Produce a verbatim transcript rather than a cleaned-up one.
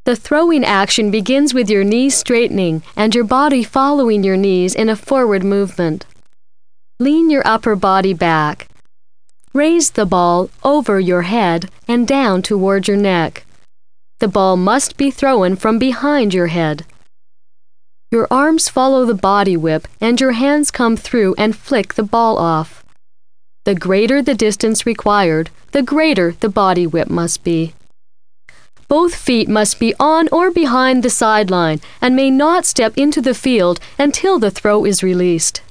The throwing action begins with your knees straightening and your body following your knees in a forward movement. Lean your upper body back. Raise the ball over your head and down toward your neck. The ball must be thrown from behind your head. Your arms follow the body whip and your hands come through and flick the ball off. The greater the distance required, the greater the body whip must be. Both feet must be on or behind the sideline and may not step into the field until the throw is released.